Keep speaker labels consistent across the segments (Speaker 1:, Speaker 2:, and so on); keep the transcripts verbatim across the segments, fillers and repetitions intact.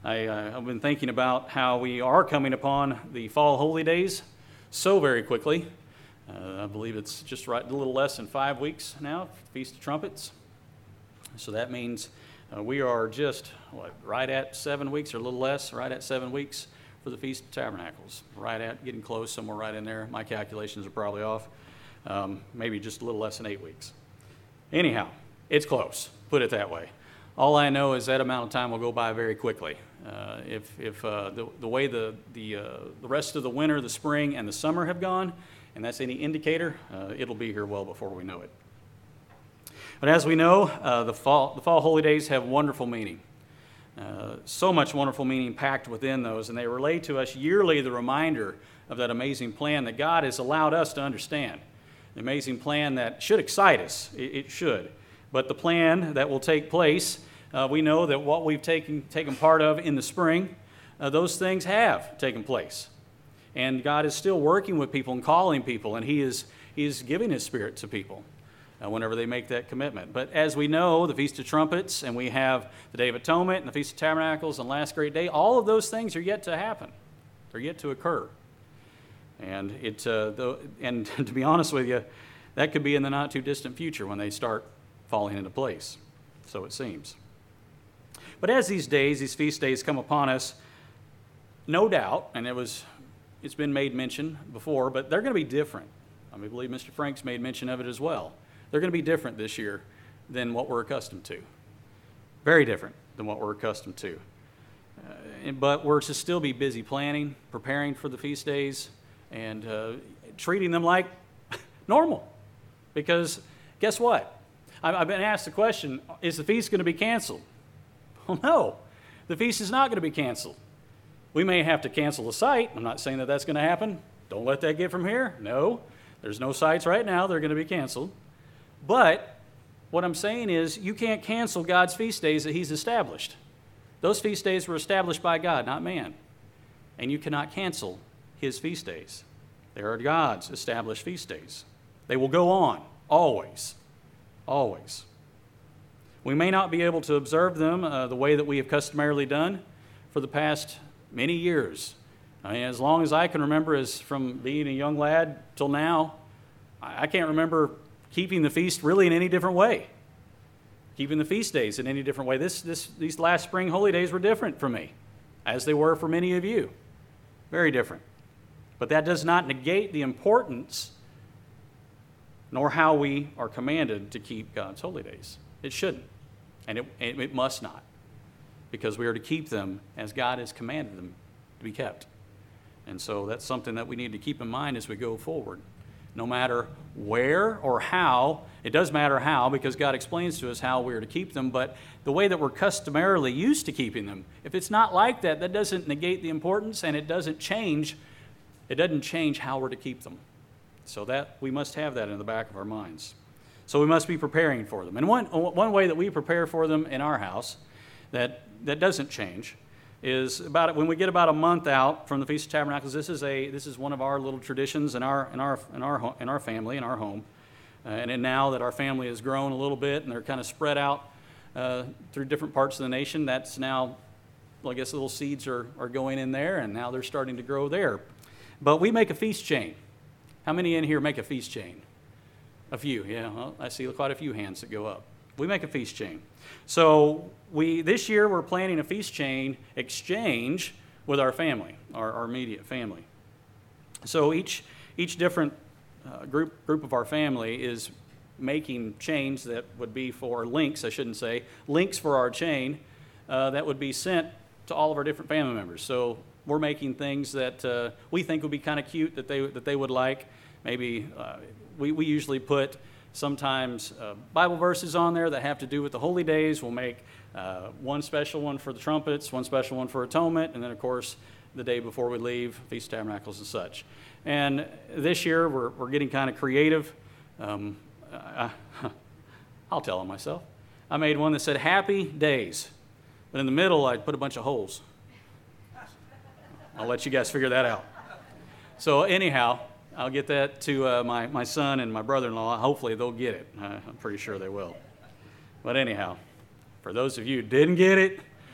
Speaker 1: I, uh, I've been thinking about how we are coming upon the fall holy days so very quickly. Uh, I believe it's just right a little less than five weeks now, Feast of Trumpets. So that means uh, we are just what, right at seven weeks or a little less, right at seven weeks for the Feast of Tabernacles. Right at, getting close, somewhere right in there. My calculations are probably off. Um, maybe just a little less than eight weeks. Anyhow, it's close, put it that way. All I know is that amount of time will go by very quickly. Uh, if if uh, the, the way the, the, uh, the rest of the winter, the spring, and the summer have gone, and that's any indicator, uh, it'll be here well before we know it. But as we know, uh, the fall the fall holy days have wonderful meaning. Uh, so much wonderful meaning packed within those, and they relate to us yearly the reminder of that amazing plan that God has allowed us to understand. The amazing plan that should excite us, it, it should. But the plan that will take place, uh, we know that what we've taken, taken part of in the spring, uh, those things have taken place. And God is still working with people and calling people, and He is, he is giving His Spirit to people uh, whenever they make that commitment. But as we know, the Feast of Trumpets, and we have the Day of Atonement, and the Feast of Tabernacles, and Last Great Day, all of those things are yet to happen. They're yet to occur. And, it, uh, the, and to be honest with you, that could be in the not-too-distant future when they start falling into place, so it seems. But as these days, these feast days come upon us, no doubt, and it was, it's been made mention before, but they're going to be different. I mean, I believe Mister Franks made mention of it as well. They're going to be different this year than what we're accustomed to. Very different than what we're accustomed to. Uh, but we're to still be busy planning, preparing for the feast days, and uh, treating them like normal. Because guess what? I've been asked the question, is the feast going to be canceled? Well, no. The feast is not going to be canceled. We may have to cancel the site. I'm not saying that that's going to happen. Don't let that get from here. No. There's no sites right now that are going to be canceled. But what I'm saying is you can't cancel God's feast days that He's established. Those feast days were established by God, not man. And you cannot cancel His feast days. They are God's established feast days. They will go on, always. Always. We may not be able to observe them uh, the way that we have customarily done for the past many years. I mean, as long as I can remember, as from being a young lad till now, I, I can't remember keeping the feast really in any different way. Keeping the feast days in any different way. This, this, these last spring holy days were different for me, as they were for many of you. Very different. But that does not negate the importance nor how we are commanded to keep God's holy days. It shouldn't, and it, it must not, because we are to keep them as God has commanded them to be kept. And so that's something that we need to keep in mind as we go forward. No matter where or how, it does matter how, because God explains to us how we are to keep them, but the way that we're customarily used to keeping them, if it's not like that, that doesn't negate the importance, and it doesn't change, it doesn't change how we're to keep them. So that we must have that in the back of our minds. So we must be preparing for them. And one, one way that we prepare for them in our house that, that doesn't change is about when we get about a month out from the Feast of Tabernacles. This is a this is one of our little traditions in our in our in our in our family in our home. Uh, and then now that our family has grown a little bit and they're kind of spread out uh, through different parts of the nation, that's now, well, I guess little seeds are are going in there, and now they're starting to grow there. But we make a feast chain. How many in here make a feast chain? A few, yeah. Well, I see quite a few hands that go up. We make a feast chain. So we this year we're planning a feast chain exchange with our family, our, our immediate family. So each each different uh, group group of our family is making chains that would be for links, I shouldn't say, links for our chain uh, that would be sent to all of our different family members. So we're making things that uh, we think would be kind of cute that they that they would like. Maybe uh, we, we usually put sometimes uh, Bible verses on there that have to do with the holy days. We'll make uh, one special one for the trumpets, one special one for atonement, and then, of course, the day before we leave, Feast of Tabernacles and such. And this year, we're, we're getting kind of creative. Um, I, I'll tell them myself. I made one that said Happy Days, but in the middle, I put a bunch of holes. I'll let you guys figure that out. So anyhow, I'll get that to uh, my, my son and my brother-in-law. Hopefully they'll get it. Uh, I'm pretty sure they will. But anyhow, for those of you who didn't get it,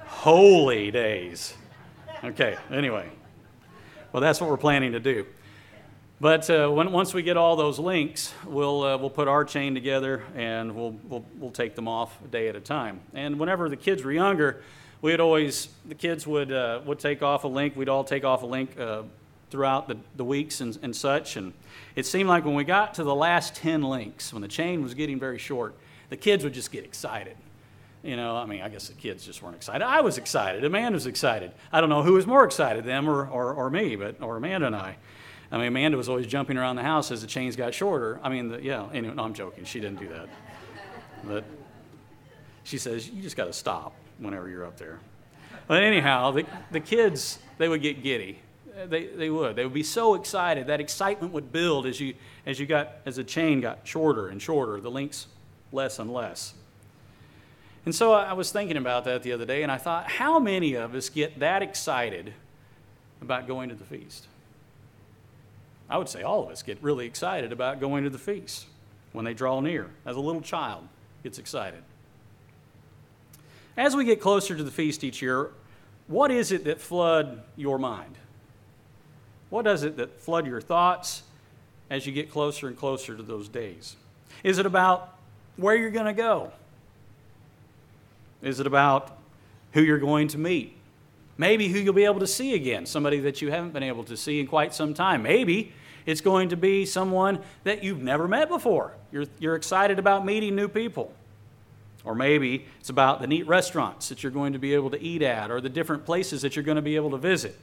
Speaker 1: Holy days. Okay, anyway. Well, that's what we're planning to do. But uh, when, once we get all those links, we'll uh, we'll put our chain together and we'll, we'll we'll take them off a day at a time. And whenever the kids were younger, we'd always the kids would uh, would take off a link. We'd all take off a link uh, throughout the, the weeks and, and such. And it seemed like when we got to the last ten links, when the chain was getting very short, the kids would just get excited. You know, I mean, I guess the kids just weren't excited. I was excited. Amanda was excited. I don't know who was more excited, them or or, or me, but or Amanda and I. I mean, Amanda was always jumping around the house as the chains got shorter. I mean, the, yeah, anyway, no, I'm joking. She didn't do that. But she says, you just got to stop whenever you're up there. But anyhow, the, the kids, they would get giddy. They they would. They would be so excited. That excitement would build as you as you got as the chain got shorter and shorter, the links less and less. And so I was thinking about that the other day, and I thought, how many of us get that excited about going to the feast? I would say all of us get really excited about going to the feast when they draw near, as a little child gets excited. As we get closer to the feast each year, what is it that flood your mind? What does it that flood your thoughts as you get closer and closer to those days? Is it about where you're going to go? Is it about who you're going to meet? Maybe who you'll be able to see again, somebody that you haven't been able to see in quite some time. Maybe it's going to be someone that you've never met before. You're, you're excited about meeting new people. Or maybe it's about the neat restaurants that you're going to be able to eat at or the different places that you're going to be able to visit.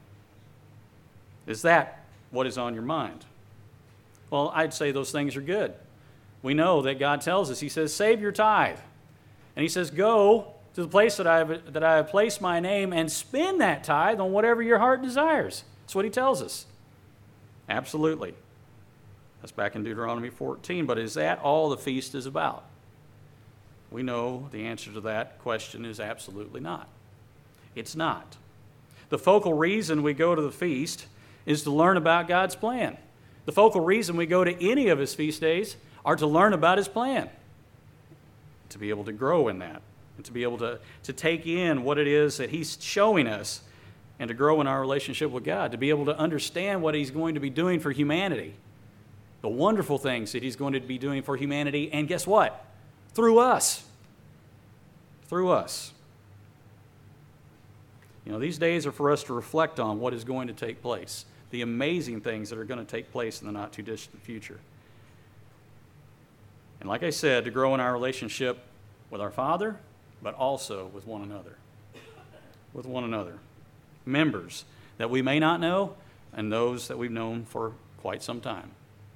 Speaker 1: Is that what is on your mind? Well, I'd say those things are good. We know that God tells us, He says, save your tithe. And He says, go to the place that I have, that I have placed my name and spend that tithe on whatever your heart desires. That's what He tells us. Absolutely. That's back in Deuteronomy fourteen. But is that all the feast is about? We know the answer to that question is absolutely not. It's not. The focal reason we go to the feast is to learn about God's plan. The focal reason we go to any of His feast days are to learn about His plan, to be able to grow in that, and to be able to, to take in what it is that He's showing us and to grow in our relationship with God, to be able to understand what He's going to be doing for humanity, the wonderful things that He's going to be doing for humanity, and guess what? Through us. Through us. You know, these days are for us to reflect on what is going to take place, the amazing things that are going to take place in the not-too-distant future. And like I said, to grow in our relationship with our Father, but also with one another. With one another. Members that we may not know and those that we've known for quite some time.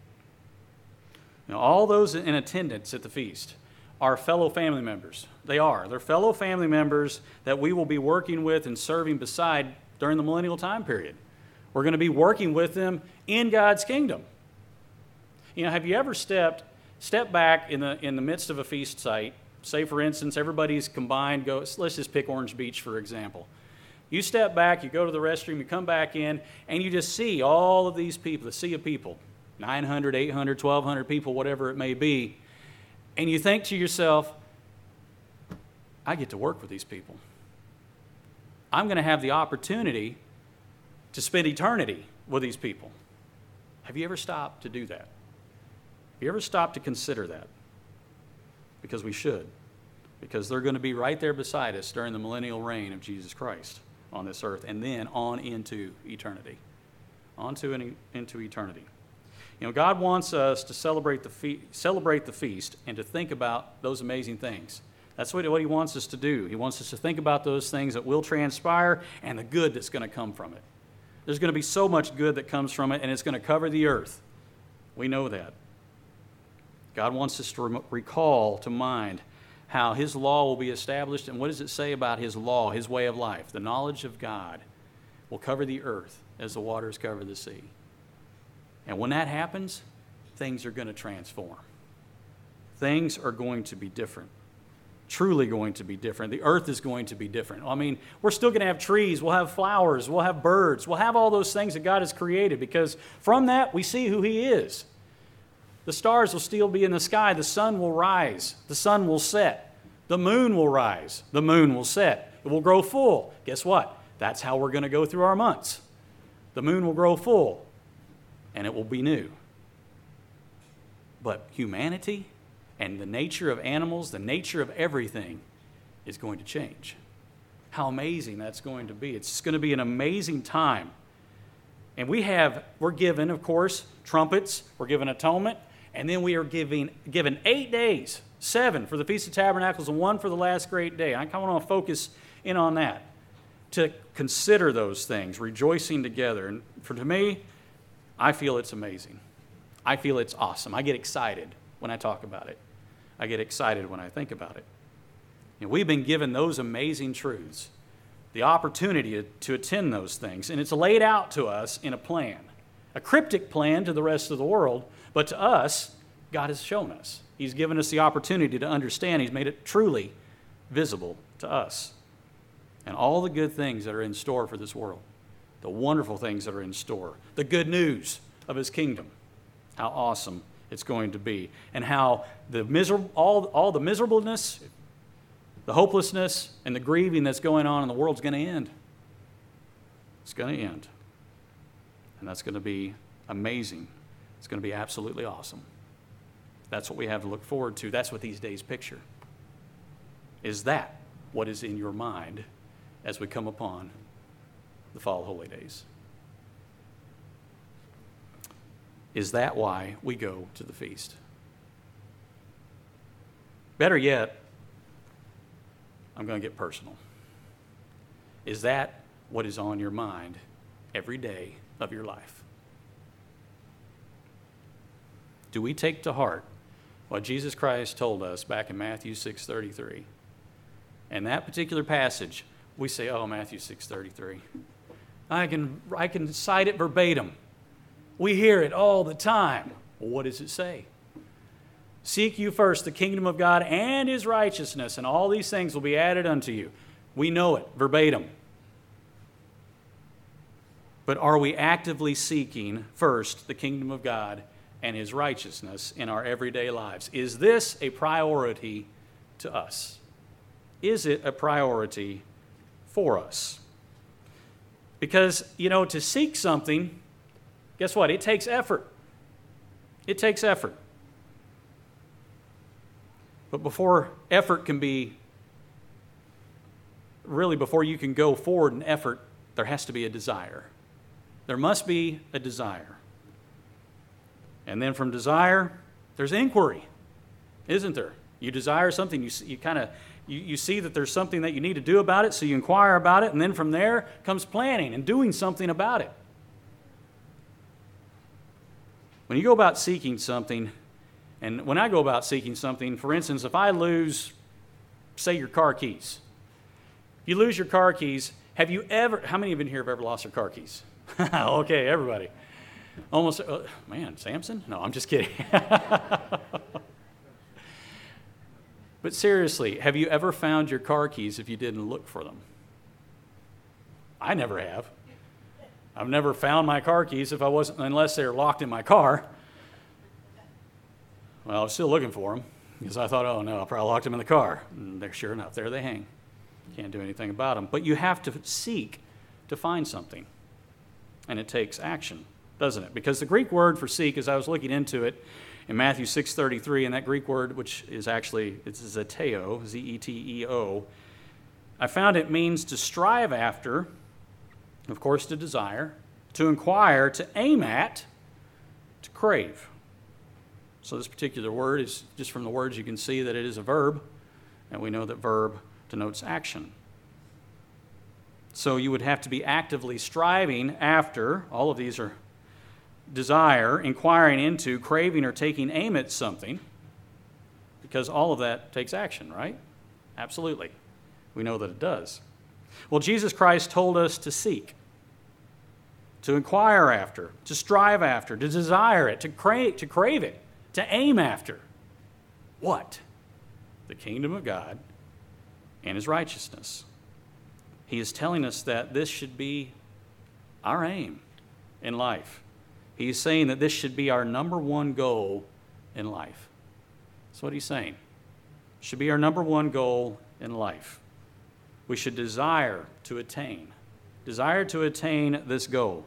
Speaker 1: Now, all those in attendance at the feast are fellow family members. They are. They're fellow family members that we will be working with and serving beside during the millennial time period. We're going to be working with them in God's kingdom. You know, have you ever stepped step back in the in the midst of a feast site? Say, for instance, everybody's combined. Go. Let's just pick Orange Beach, for example. You step back, you go to the restroom, you come back in, and you just see all of these people, the sea of people, nine hundred, eight hundred, twelve hundred people, whatever it may be, and you think to yourself, I get to work with these people. I'm going to have the opportunity to spend eternity with these people. Have you ever stopped to do that? Have you ever stopped to consider that? Because we should. Because they're going to be right there beside us during the millennial reign of Jesus Christ on this earth, and then on into eternity. On to and into eternity. You know, God wants us to celebrate the fe- celebrate the feast and to think about those amazing things. That's what, what He wants us to do. He wants us to think about those things that will transpire and the good that's going to come from it. There's going to be so much good that comes from it, and it's going to cover the earth. We know that. God wants us to re- recall to mind how His law will be established. And what does it say about His law, His way of life? The knowledge of God will cover the earth as the waters cover the sea. And when that happens, things are going to transform. Things are going to be different. Truly going to be different. The earth is going to be different. I mean, we're still going to have trees, we'll have flowers, we'll have birds, we'll have all those things that God has created, because from that we see who He is. The stars will still be in the sky. The sun will rise. The sun will set. The moon will rise. The moon will set. It will grow full. Guess what? That's how we're going to go through our months. The moon will grow full, and it will be new. But humanity and the nature of animals, the nature of everything is going to change. How amazing that's going to be. It's going to be an amazing time. And we have, we're given, of course, trumpets, we're given atonement, and then we are giving, given eight days, seven for the Feast of Tabernacles and one for the last great day. I kind of want to focus in on that, to consider those things, rejoicing together. And for to me, I feel it's amazing. I feel it's awesome. I get excited when I talk about it. I get excited when I think about it. And we've been given those amazing truths, the opportunity to, to attend those things. And it's laid out to us in a plan, a cryptic plan to the rest of the world, but to us, God has shown us. He's given us the opportunity to understand. He's made it truly visible to us. And all the good things that are in store for this world, the wonderful things that are in store, the good news of His kingdom, how awesome it's going to be, and how the miserable, all, all the miserableness, the hopelessness, and the grieving that's going on in the world is going to end. It's going to end. And that's going to be amazing. It's going to be absolutely awesome. That's what we have to look forward to. That's what these days picture. Is that what is in your mind as we come upon the fall holy days? Is that why we go to the feast? Better yet, I'm going to get personal. Is that what is on your mind every day of your life? Do we take to heart what Jesus Christ told us back in Matthew six thirty-three? And that particular passage, we say, oh, Matthew six thirty-three. I can, I can cite it verbatim. We hear it all the time. Well, what does it say? Seek you first the kingdom of God and His righteousness, and all these things will be added unto you. We know it verbatim. But are we actively seeking first the kingdom of God and His righteousness in our everyday lives? Is this a priority to us? Is it a priority for us? Because, you know, to seek something, guess what? It takes effort. It takes effort. But before effort can be, really before you can go forward in effort, there has to be a desire. There must be a desire. And then from desire, there's inquiry, isn't there? You desire something, you, you kind of, you, you see that there's something that you need to do about it, so you inquire about it, and then from there comes planning and doing something about it. When you go about seeking something, and when I go about seeking something, for instance, if I lose, say, your car keys. If you lose your car keys, have you ever, how many of you in here have ever lost their car keys? Okay, everybody. Almost, uh, man, Samson? No, I'm just kidding. But seriously, have you ever found your car keys if you didn't look for them? I never have. I've never found my car keys if I wasn't, unless they're locked in my car. Well, I was still looking for them because I thought, oh no, I probably locked them in the car. And they're, sure enough, there they hang. Can't do anything about them. But you have to seek to find something. And it takes action, doesn't it? Because the Greek word for seek, as I was looking into it in Matthew six thirty-three, and that Greek word, which is actually, it's zeteo, Z E T E O, I found it means to strive after, of course, to desire, to inquire, to aim at, to crave. So this particular word is, just from the words you can see that it is a verb, and we know that verb denotes action. So you would have to be actively striving after, all of these are desire, inquiring into, craving, or taking aim at something, because all of that takes action, right? Absolutely. We know that it does. Well, Jesus Christ told us to seek, to inquire after, to strive after, to desire it, to crave, to crave it, to aim after. What? The kingdom of God and His righteousness. He is telling us that this should be our aim in life. He's saying that this should be our number one goal in life. That's what He's saying. It should be our number one goal in life. We should desire to attain. Desire to attain this goal.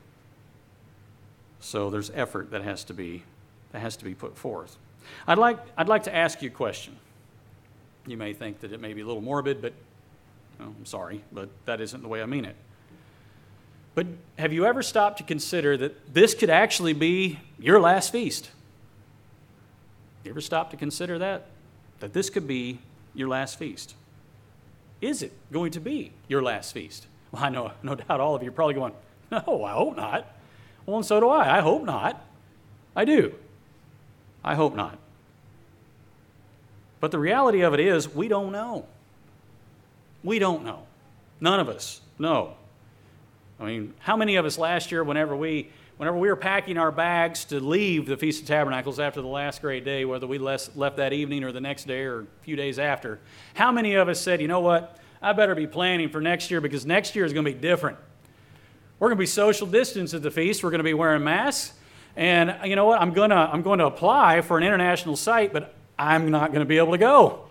Speaker 1: So there's effort that has to be that has to be put forth. I'd like I'd like to ask you a question. You may think that it may be a little morbid, but oh, I'm sorry, but that isn't the way I mean it. But have you ever stopped to consider that this could actually be your last feast? You ever stopped to consider that? That this could be your last feast? Is it going to be your last feast? Well, I know, no doubt all of you are probably going, no, I hope not. Well, and so do I. I hope not. I do. I hope not. But the reality of it is, we don't know. We don't know. None of us know. I mean, how many of us last year, whenever we whenever we were packing our bags to leave the Feast of Tabernacles after the last great day, whether we left that evening or the next day or a few days after, how many of us said, you know what, I better be planning for next year because next year is going to be different. We're going to be social distance at the feast. We're going to be wearing masks. And you know what, I'm going to, I'm going to apply for an international site, but I'm not going to be able to go.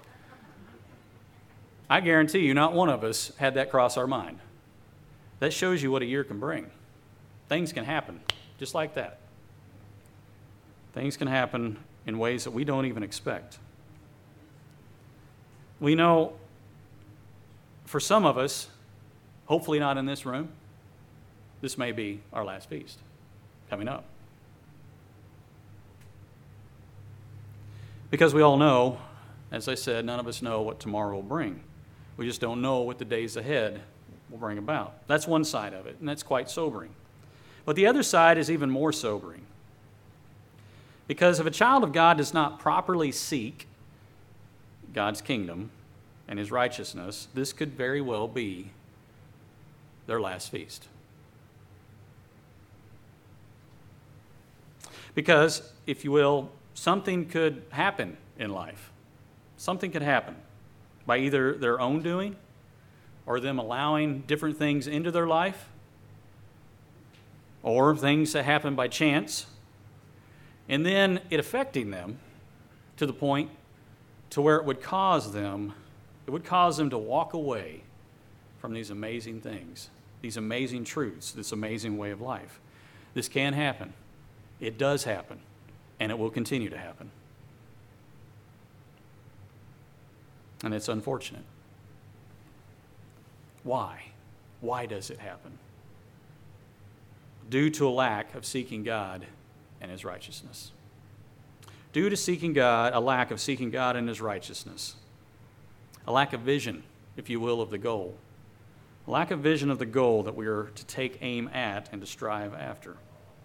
Speaker 1: I guarantee you not one of us had that cross our mind. That shows you what a year can bring. Things can happen just like that. Things can happen in ways that we don't even expect. We know for some of us, hopefully not in this room, this may be our last feast coming up. Because we all know, as I said, none of us know what tomorrow will bring. We just don't know what the days ahead will bring about. That's one side of it, and that's quite sobering. But the other side is even more sobering. Because if a child of God does not properly seek God's kingdom and his righteousness, this could very well be their last feast. Because, if you will, something could happen in life. Something could happen by either their own doing or them allowing different things into their life, or things that happen by chance, and then it affecting them to the point to where it would cause them, it would cause them to walk away from these amazing things, these amazing truths, this amazing way of life. This can happen. It does happen, and it will continue to happen. And it's unfortunate. Why? Why does it happen? Due to a lack of seeking God and his righteousness. Due to seeking God, a lack of seeking God and his righteousness. A lack of vision, if you will, of the goal. A lack of vision of the goal that we are to take aim at and to strive after.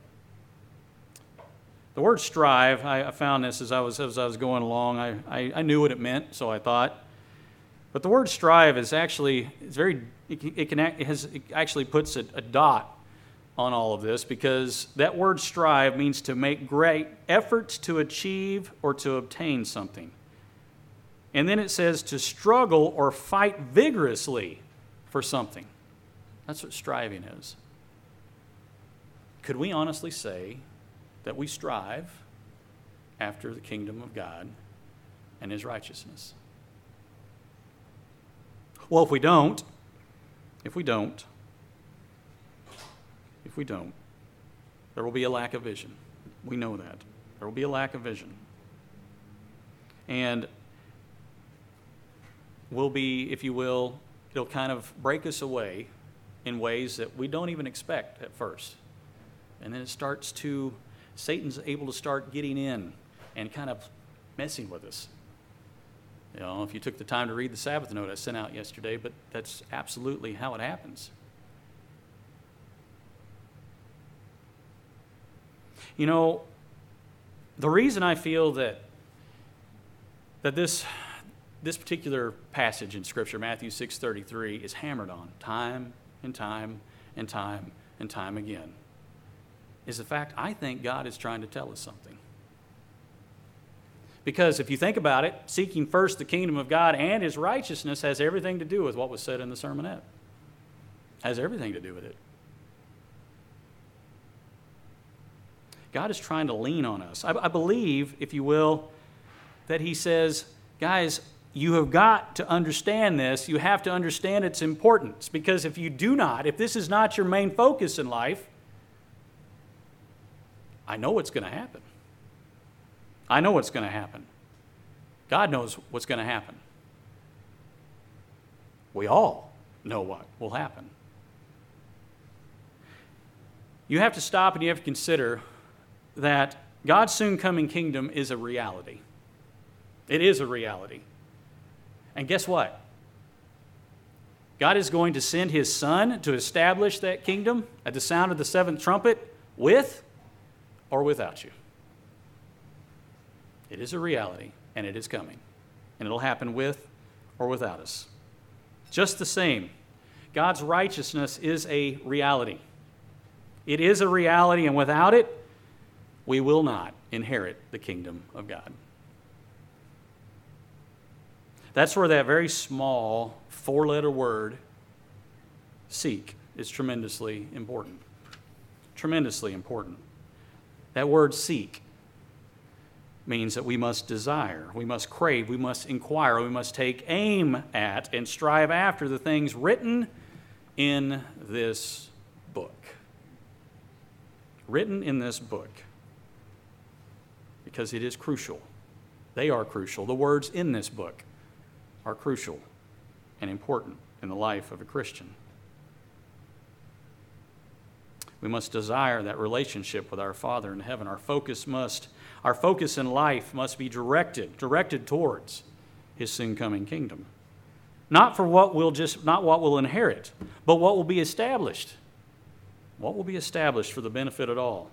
Speaker 1: The word strive, I, I found this as I was as I was going along. I, I, I knew what it meant, so I thought. But the word strive is actually, it's very, it, can, it, can, it, has, it actually puts a, a dot on all of this, because that word strive means to make great efforts to achieve or to obtain something. And then it says to struggle or fight vigorously for something. That's what striving is. Could we honestly say that we strive after the kingdom of God and his righteousness? Well, if we don't, if we don't, if we don't, there will be a lack of vision. We know that. There will be a lack of vision. And will be, if you will, it'll kind of break us away in ways that we don't even expect at first. And then it starts to, Satan's able to start getting in and kind of messing with us. You know, if you took the time to read the Sabbath note I sent out yesterday, but that's absolutely how it happens. You know, the reason I feel that that this this particular passage in Scripture, Matthew six thirty-three, is hammered on time and time and time and time again, is the fact I think God is trying to tell us something. Because if you think about it, seeking first the kingdom of God and his righteousness has everything to do with what was said in the sermonette. Has everything to do with it. God is trying to lean on us. I, I believe, if you will, that he says, guys, you have got to understand this. You have to understand its importance, because if you do not, if this is not your main focus in life, I know what's going to happen. I know what's going to happen. God knows what's going to happen. We all know what will happen. You have to stop and you have to consider that God's soon coming kingdom is a reality. It is a reality. And guess what? God is going to send His Son to establish that kingdom at the sound of the seventh trumpet, with or without you. It is a reality, and it is coming. And it'll happen with or without us. Just the same, God's righteousness is a reality. It is a reality, and without it, we will not inherit the kingdom of God. That's where that very small four-letter word, seek, is tremendously important. Tremendously important. That word seek means that we must desire, we must crave, we must inquire, we must take aim at and strive after the things written in this book. Written in this book. Because it is crucial. They are crucial. The words in this book are crucial and important in the life of a Christian. We must desire that relationship with our Father in heaven. Our focus must, our focus in life must be directed, directed towards His soon coming kingdom. Not for what we'll just, not what we'll inherit, but what will be established. What will be established for the benefit of all?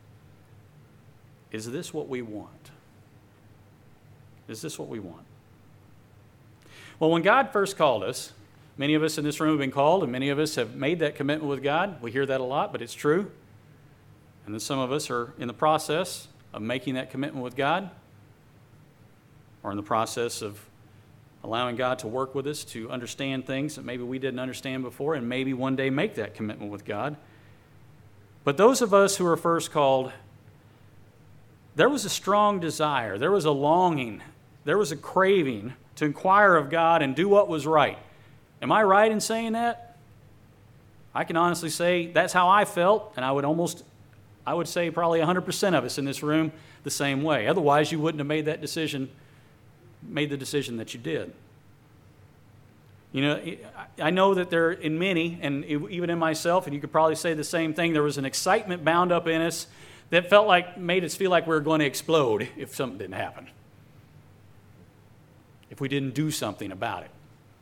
Speaker 1: Is this what we want? Is this what we want? Well, when God first called us, many of us in this room have been called, and many of us have made that commitment with God. We hear that a lot, but it's true. And then some of us are in the process of making that commitment with God, or in the process of allowing God to work with us to understand things that maybe we didn't understand before, and maybe one day make that commitment with God. But those of us who were first called, there was a strong desire, there was a longing, there was a craving to inquire of God and do what was right. Am I right in saying that? I can honestly say that's how I felt, and I would almost, I would say probably one hundred percent of us in this room the same way. Otherwise, you wouldn't have made that decision, made the decision that you did. You know, I know that there, in many, and even in myself, and you could probably say the same thing, there was an excitement bound up in us that felt like, made us feel like we were going to explode if something didn't happen. If we didn't do something about it.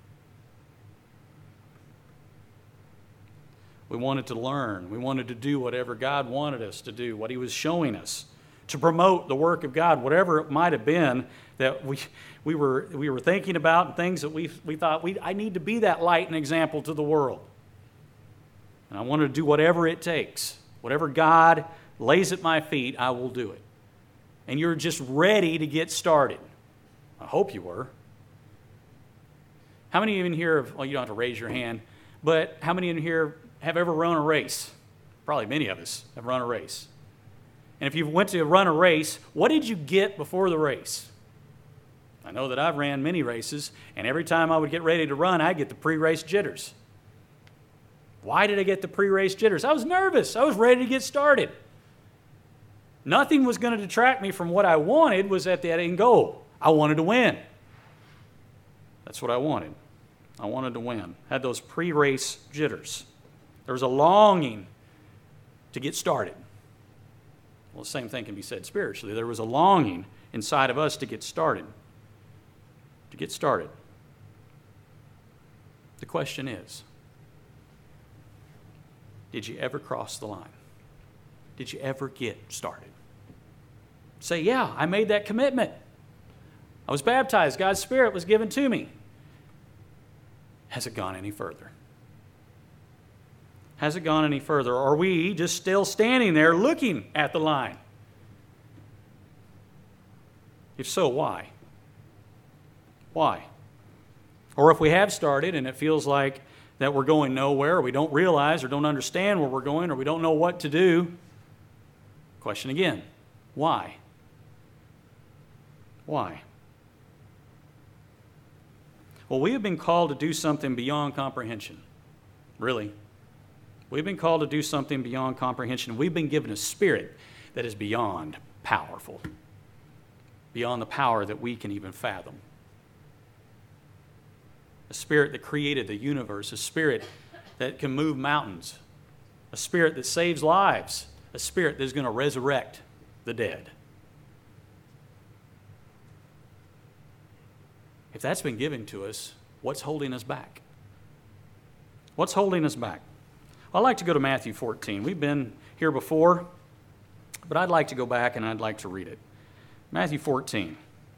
Speaker 1: We wanted to learn. We wanted to do whatever God wanted us to do, what He was showing us, to promote the work of God, whatever it might have been that we we were we were thinking about, and things that we we thought we I need to be that light and example to the world. And I wanted to do whatever it takes, whatever God lays at my feet, I will do it. And you're just ready to get started. I hope you were. How many of you in here have, well, you don't have to raise your hand, but how many in here have ever run a race? Probably many of us have run a race. And if you went to run a race, what did you get before the race? I know that I've ran many races, and every time I would get ready to run, I'd get the pre-race jitters. Why did I get the pre-race jitters? I was nervous. I was ready to get started. Nothing was going to detract me from what I wanted was at the end goal. I wanted to win. That's what I wanted. I wanted to win. Had those pre-race jitters. There was a longing to get started. Well, the same thing can be said spiritually. There was a longing inside of us to get started. To get started. The question is, did you ever cross the line? Did you ever get started? Say, yeah, I made that commitment. I was baptized. God's Spirit was given to me. Has it gone any further? Has it gone any further? Or are we just still standing there looking at the line? If so, why? Why? Or if we have started and it feels like that we're going nowhere, or we don't realize or don't understand where we're going, or we don't know what to do, question again, why? Why? Well, we have been called to do something beyond comprehension. Really. We've been called to do something beyond comprehension. We've been given a spirit that is beyond powerful, beyond the power that we can even fathom. A spirit that created the universe, a spirit that can move mountains, a spirit that saves lives, a spirit that is going to resurrect the dead. If that's been given to us, what's holding us back? What's holding us back? Well, I'd like to go to Matthew fourteen. We've been here before, but I'd like to go back and I'd like to read it. Matthew fourteen.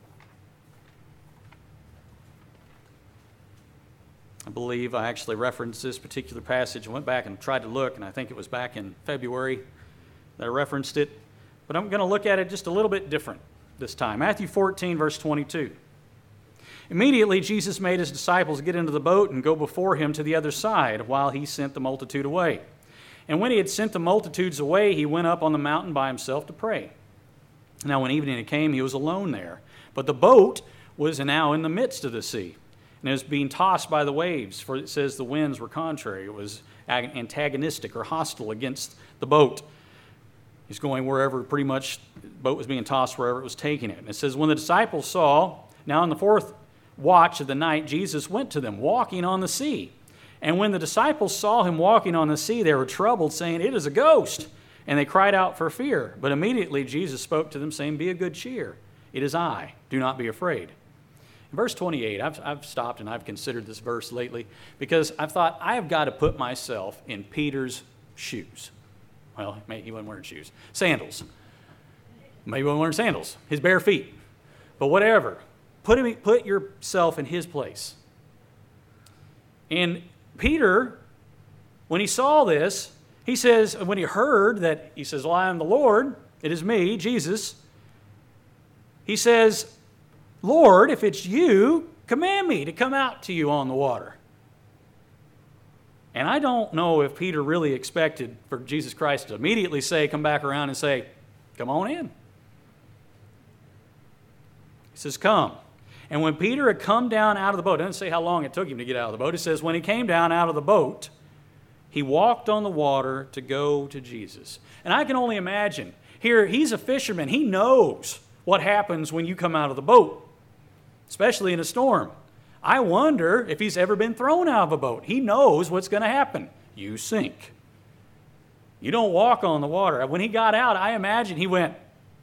Speaker 1: I believe I actually referenced this particular passage. I went back and tried to look, and I think it was back in February that I referenced it. But I'm going to look at it just a little bit different this time. Matthew fourteen, verse twenty-two. Immediately, Jesus made his disciples get into the boat and go before him to the other side while he sent the multitude away. And when he had sent the multitudes away, he went up on the mountain by himself to pray. Now, when evening came, he was alone there. But the boat was now in the midst of the sea, and it was being tossed by the waves, for it says the winds were contrary. It was antagonistic or hostile against the boat. He's going wherever, pretty much, the boat was being tossed wherever it was taking it. And it says, when the disciples saw, now in the fourth watch of the night, Jesus went to them, walking on the sea. And when the disciples saw him walking on the sea, they were troubled, saying, it is a ghost. And they cried out for fear. But immediately Jesus spoke to them, saying, be of good cheer. It is I. Do not be afraid. In verse twenty-eight, I've, I've stopped and I've considered this verse lately because I've thought, I have got to put myself in Peter's shoes. Well, maybe he wasn't wearing shoes. Sandals. Maybe he wasn't wearing sandals. His bare feet. But whatever. Put, him, put yourself in his place. And Peter, when he saw this, he says, when he heard that, he says, well, I am the Lord. It is me, Jesus. He says, Lord, if it's you, command me to come out to you on the water. And I don't know if Peter really expected for Jesus Christ to immediately say, come back around and say, come on in. He says, come. And when Peter had come down out of the boat, it doesn't say how long it took him to get out of the boat. It says when he came down out of the boat, he walked on the water to go to Jesus. And I can only imagine, here he's a fisherman. He knows what happens when you come out of the boat, especially in a storm. I wonder if he's ever been thrown out of a boat. He knows what's going to happen. You sink. You don't walk on the water. When he got out, I imagine he went,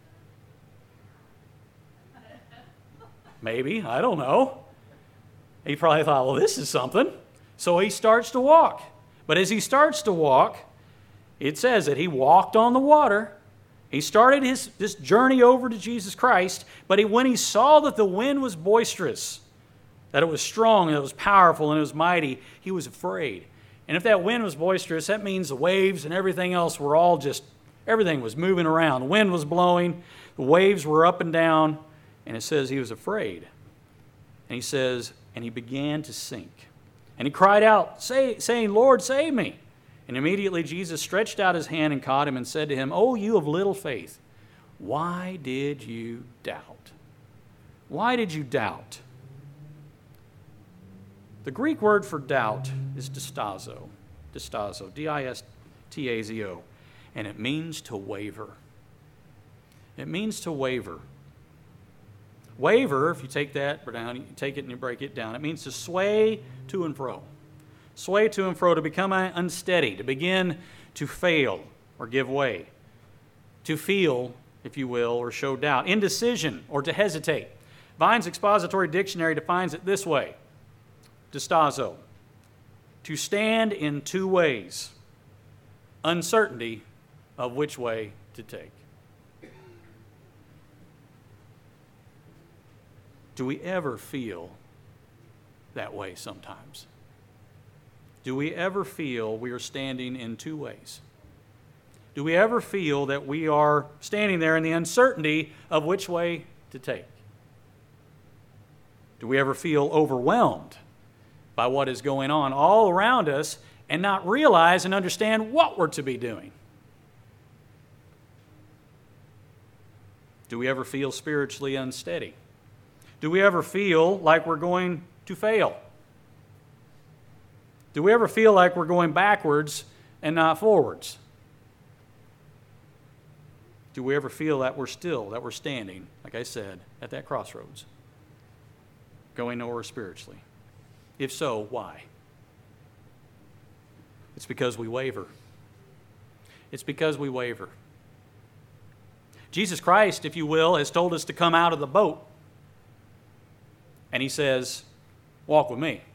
Speaker 1: maybe, I don't know. He probably thought, well, this is something. So he starts to walk. But as he starts to walk, it says that he walked on the water. He started his this journey over to Jesus Christ, but he, when he saw that the wind was boisterous, that it was strong, and it was powerful, and it was mighty, he was afraid. And if that wind was boisterous, that means the waves and everything else were all just, everything was moving around. The wind was blowing, the waves were up and down, and it says he was afraid. And he says, and he began to sink. And he cried out, say, saying, Lord, save me. And immediately Jesus stretched out his hand and caught him and said to him, O you of little faith, why did you doubt? Why did you doubt? The Greek word for doubt is distazo, distazo, D I S T A Z O, and it means to waver. It means to waver. Waver, if you take that down, you take it and you break it down, it means to sway to and fro. Sway to and fro, to become unsteady, to begin to fail or give way, to feel, if you will, or show doubt, indecision, or to hesitate. Vine's Expository Dictionary defines it this way, distazo, to stand in two ways, uncertainty of which way to take. Do we ever feel that way sometimes? Do we ever feel we are standing in two ways? Do we ever feel that we are standing there in the uncertainty of which way to take? Do we ever feel overwhelmed by what is going on all around us and not realize and understand what we're to be doing? Do we ever feel spiritually unsteady? Do we ever feel like we're going to fail? Do we ever feel like we're going backwards and not forwards? Do we ever feel that we're still, that we're standing, like I said, at that crossroads, going nowhere spiritually? If so, why? It's because we waver. It's because we waver. Jesus Christ, if you will, has told us to come out of the boat. And he says, walk with me.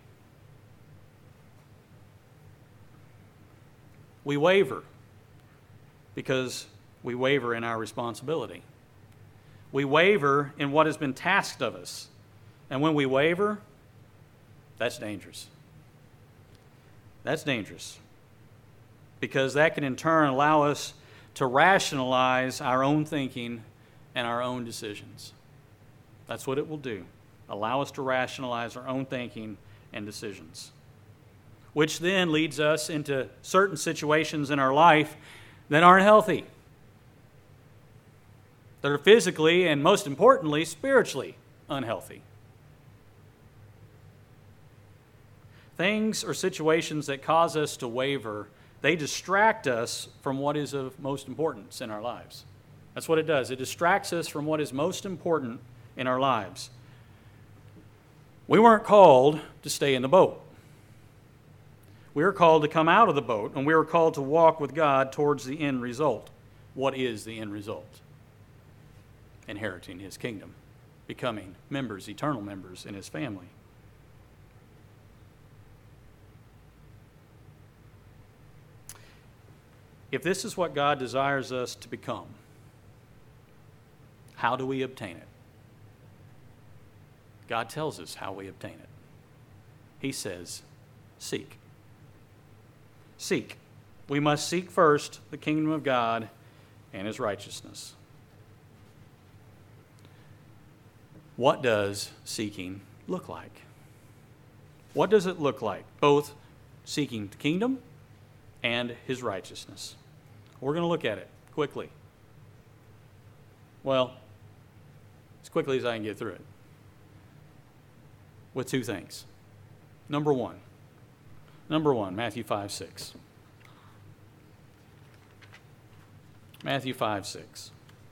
Speaker 1: We waver because we waver in our responsibility. We waver in what has been tasked of us. And when we waver, that's dangerous. That's dangerous. Because that can in turn allow us to rationalize our own thinking and our own decisions. That's what it will do. Allow us to rationalize our own thinking and decisions. Which then leads us into certain situations in our life that aren't healthy. That are physically and, most importantly, spiritually unhealthy. Things or situations that cause us to waver, they distract us from what is of most importance in our lives. That's what it does. It distracts us from what is most important in our lives. We weren't called to stay in the boat. We were called to come out of the boat, and we were called to walk with God towards the end result. What is the end result? Inheriting His kingdom, becoming members, eternal members in His family. If this is what God desires us to become, how do we obtain it? God tells us how we obtain it. He says, seek. Seek. We must seek first the kingdom of God and His righteousness. What does seeking look like? What does it look like? Both seeking the kingdom and His righteousness. We're going to look at it quickly. Well, as quickly as I can get through it. With two things. Number one. Number one, Matthew five six. Matthew five six.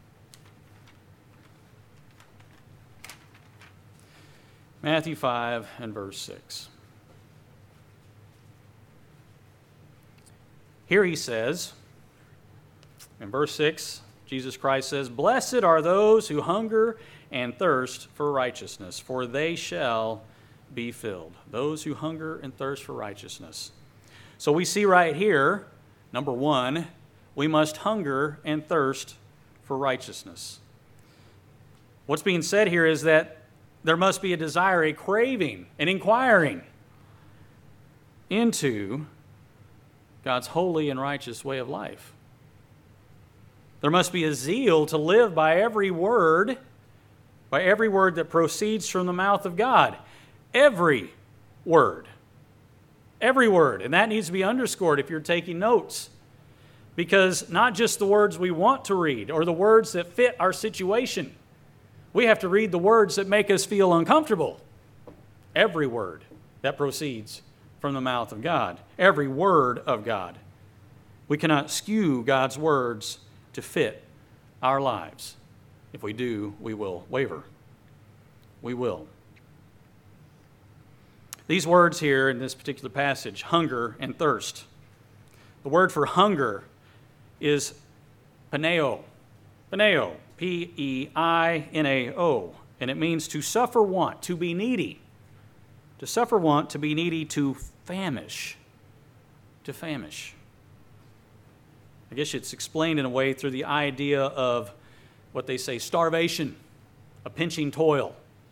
Speaker 1: Matthew five and verse six. Here he says, in verse six, Jesus Christ says, "Blessed are those who hunger and thirst for righteousness, for they shall be filled." Those who hunger and thirst for righteousness. So we see right here, number one, we must hunger and thirst for righteousness. What's being said here is that there must be a desire, a craving, an inquiring into God's holy and righteous way of life. There must be a zeal to live by every word, by every word that proceeds from the mouth of God. Every word. Every word. And that needs to be underscored if you're taking notes. Because not just the words we want to read or the words that fit our situation. We have to read the words that make us feel uncomfortable. Every word that proceeds from the mouth of God. Every word of God. We cannot skew God's words to fit our lives. If we do, we will waver. We will. These words here in this particular passage, hunger and thirst. The word for hunger is paneo. Paneo. P E I N A O. And it means to suffer want, to be needy. To suffer want, to be needy, to famish. To famish. I guess it's explained in a way through the idea of what they say, starvation, a pinching toil.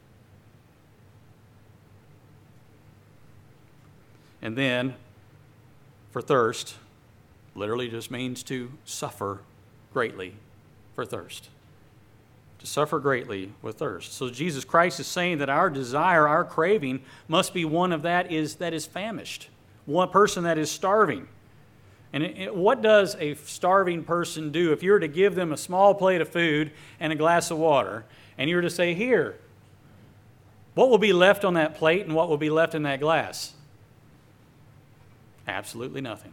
Speaker 1: And then, for thirst, literally just means to suffer greatly for thirst. To suffer greatly with thirst. So Jesus Christ is saying that our desire, our craving, must be one of that is that is famished. One person that is starving. And it, it, what does a starving person do? If you were to give them a small plate of food and a glass of water, and you were to say, "Here, What will be left on that plate and what will be left in that glass? Absolutely nothing.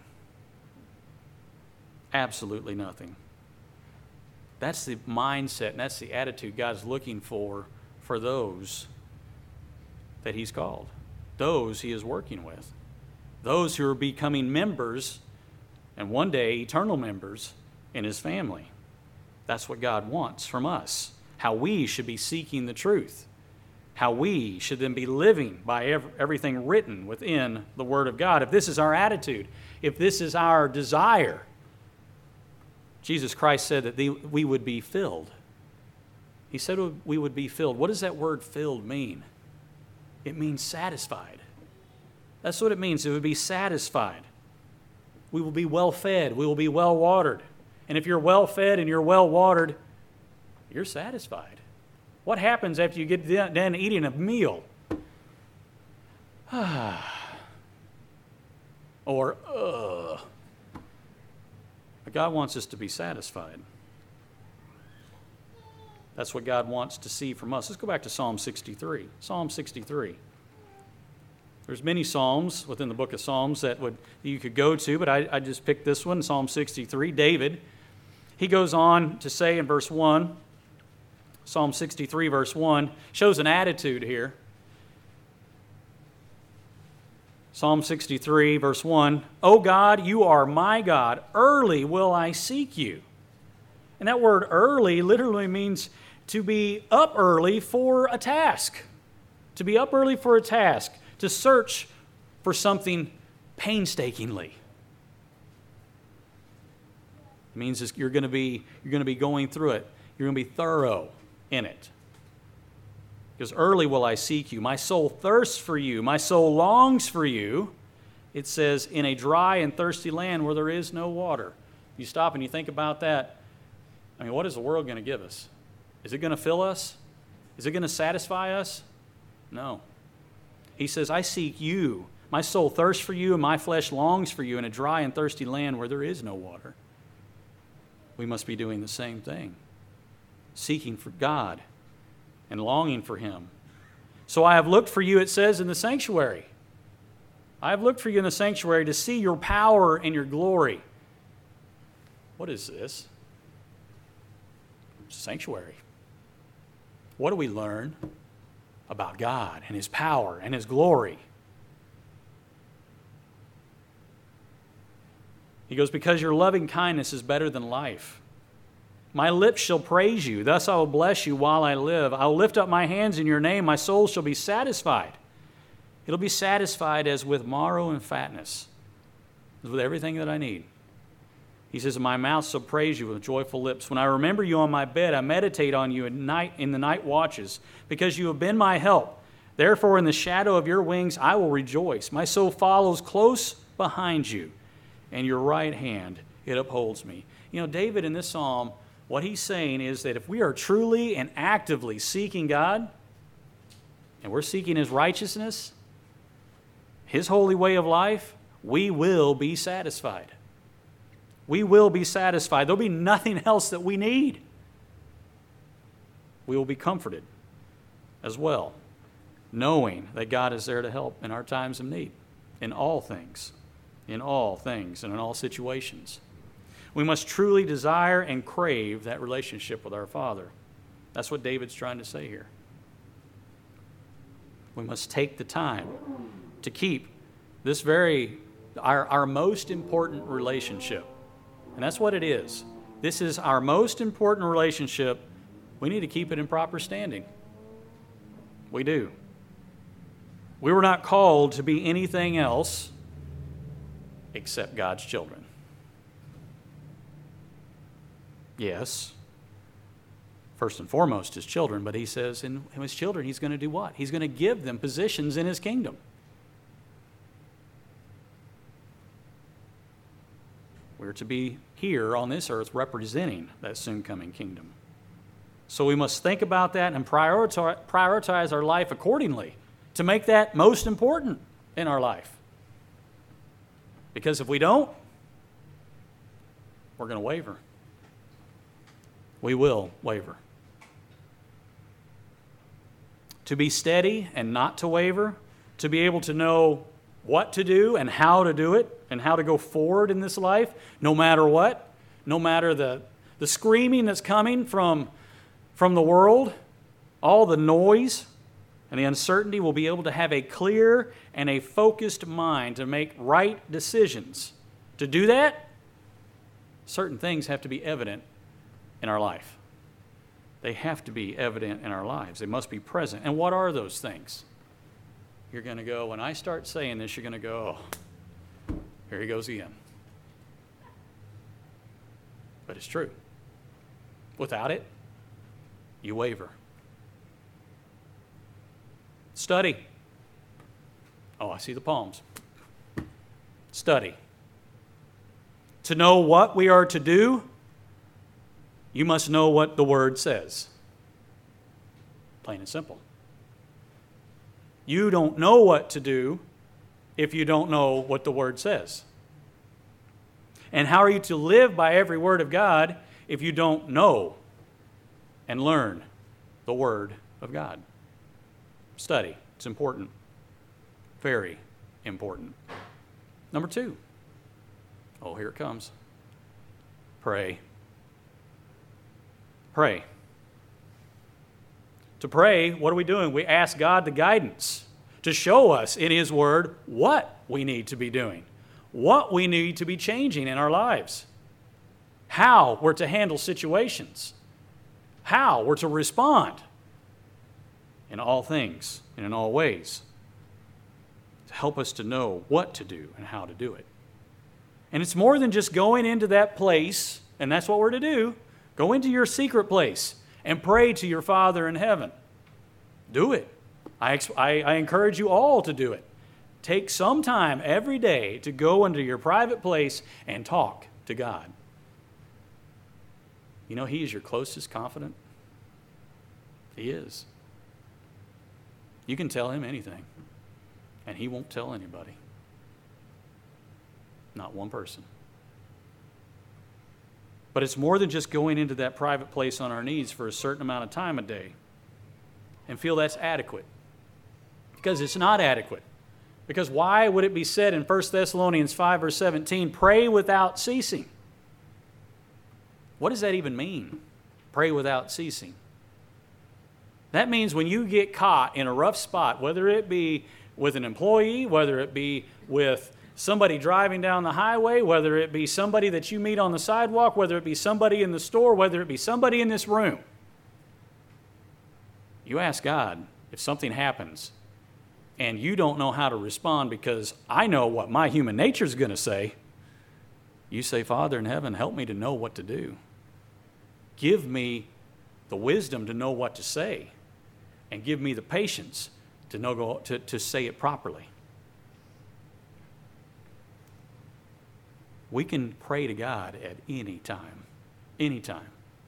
Speaker 1: Absolutely nothing. That's the mindset and that's the attitude God's looking for for those that He's called, those He is working with, those who are becoming members and one day eternal members in His family. That's what God wants from us, how we should be seeking the truth, how we should then be living by everything written within the Word of God. If this is our attitude, if this is our desire, Jesus Christ said that we would be filled. He said we would be filled. What does that word filled mean? It means satisfied. That's what it means. It would be satisfied. We will be well fed. We will be well watered. And if you're well fed and you're well watered, you're satisfied. What happens after you get done eating a meal? Or, ugh. But God wants us to be satisfied. That's what God wants to see from us. Let's go back to Psalm sixty-three. Psalm sixty-three. There's many psalms within the book of Psalms that would you could go to, but I, I just picked this one, Psalm sixty-three. David, he goes on to say in verse one, Psalm sixty-three, verse one, shows an attitude here. Psalm sixty-three, verse one, O God, you are my God. Early will I seek you. And that word early literally means to be up early for a task. To be up early for a task. To search for something painstakingly. It means you're going to be, you're going to be going through it. You're going to be thorough in it. Because early will I seek you. My soul thirsts for you. My soul longs for you. It says, in a dry and thirsty land where there is no water. You stop and you think about that. I mean, what is the world going to give us? Is it going to fill us? Is it going to satisfy us? No. He says, I seek you. My soul thirsts for you, and my flesh longs for you in a dry and thirsty land where there is no water. We must be doing the same thing. Seeking for God and longing for Him. So I have looked for you, it says, in the sanctuary. I have looked for you in the sanctuary to see your power and your glory. What is this? It's a sanctuary. What do we learn about God and His power and His glory? He goes, because your loving kindness is better than life. My lips shall praise you. Thus I will bless you while I live. I will lift up my hands in your name. My soul shall be satisfied. It'll be satisfied as with marrow and fatness, as with everything that I need. He says, my mouth shall praise you with joyful lips. When I remember you on my bed, I meditate on you at night in the night watches, because you have been my help. Therefore, in the shadow of your wings, I will rejoice. My soul follows close behind you, and your right hand, it upholds me. You know, David in this psalm, what he's saying is that if we are truly and actively seeking God, and we're seeking His righteousness, His holy way of life, we will be satisfied. We will be satisfied. There'll be nothing else that we need. We will be comforted as well, knowing that God is there to help in our times of need, in all things, in all things, and in all situations. We must truly desire and crave that relationship with our Father. That's what David's trying to say here. We must take the time to keep this very, our, our most important relationship. And that's what it is. This is our most important relationship. We need to keep it in proper standing. We do. We were not called to be anything else except God's children. Yes, first and foremost His children, but He says in His children He's going to do what? He's going to give them positions in His kingdom. We're to be here on this earth representing that soon-coming kingdom. So we must think about that and prioritize, prioritize our life accordingly to make that most important in our life. Because if we don't, we're going to waver. We will waver. to be steady and not to waver, to be able to know what to do and how to do it and how to go forward in this life, no matter what, no matter the, the screaming that's coming from, from the world, all the noise and the uncertainty, will be able to have a clear and a focused mind to make right decisions. To do that, certain things have to be evident in our life. They have to be evident in our lives. They must be present. And what are those things? You're going to go, when I start saying this, you're going to go, oh, here he goes again. But it's true. Without it, you waver. Study. Oh, I see the palms. Study. To know what we are to do, you must know what the Word says. Plain and simple. You don't know what to do if you don't know what the Word says. And how are you to live by every word of God if you don't know and learn the Word of God? Study. It's important. Very important. Number two. Oh, here it comes. Pray. Pray. To pray, what are we doing? We ask God the guidance to show us in His Word what we need to be doing, what we need to be changing in our lives, how we're to handle situations, how we're to respond in all things and in all ways, to help us to know what to do and how to do it. And it's more than just going into that place, and that's what we're to do. Go into your secret place and pray to your Father in heaven. Do it. I, I, I encourage you all to do it. Take some time every day to go into your private place and talk to God. You know, He is your closest confidant. He is. You can tell Him anything, and He won't tell anybody. Not one person. But it's more than just going into that private place on our knees for a certain amount of time a day and feel that's adequate. Because it's not adequate. Because why would it be said in First Thessalonians five, verse seventeen, pray without ceasing? What does that even mean? Pray without ceasing. That means when you get caught in a rough spot, whether it be with an employee, whether it be with somebody driving down the highway, whether it be somebody that you meet on the sidewalk, whether it be somebody in the store, whether it be somebody in this room, you ask God if something happens and you don't know how to respond because I know what my human nature is going to say. You say, Father in heaven, help me to know what to do. Give me the wisdom to know what to say and give me the patience to know to, to say it properly. We can pray to God at any time, any time.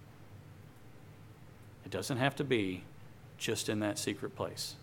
Speaker 1: It doesn't have to be just in that secret place.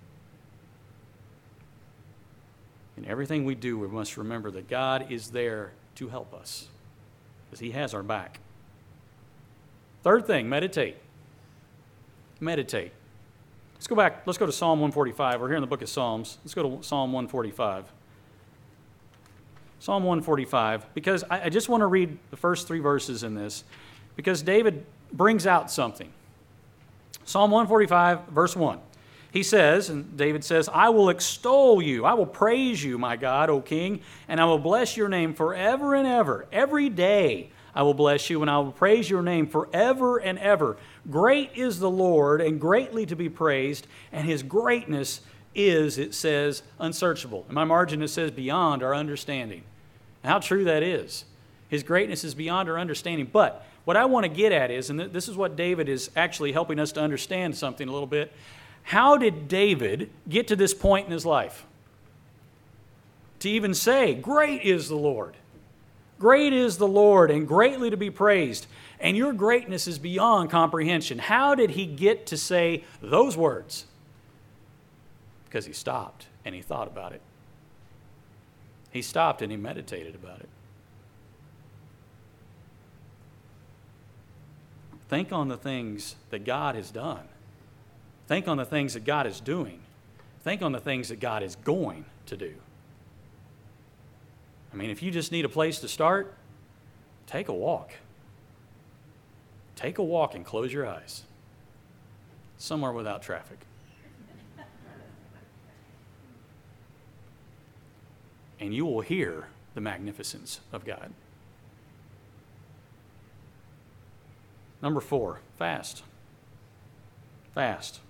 Speaker 1: In everything we do, we must remember that God is there to help us because He has our back. Third thing, meditate. Meditate. Let's go back. Let's go to Psalm one forty-five. We're here in the book of Psalms. Let's go to Psalm one forty-five. Psalm one forty-five, because I, I just want to read the first three verses in this, because David brings out something. Psalm one forty-five, verse one. He says, and David says, I will extol you, I will praise you, my God, O King, and I will bless your name forever and ever. Every day I will bless you, and I will praise your name forever and ever. Great is the Lord, and greatly to be praised, and His greatness is, it says, unsearchable. In my margin it says beyond our understanding. And how true that is. His greatness is beyond our understanding. But what I want to get at is, and this is what David is actually helping us to understand something a little bit, how did David get to this point in his life? To even say, great is the Lord. Great is the Lord and greatly to be praised. And your greatness is beyond comprehension. How did he get to say those words? Because he stopped and he thought about it. He stopped and he meditated about it. Think on the things that God has done. Think on the things that God is doing. Think on the things that God is going to do. I mean, if you just need a place to start, take a walk. Take a walk and close your eyes. Somewhere without traffic. And you will hear the magnificence of God. Number four, fast. Fast.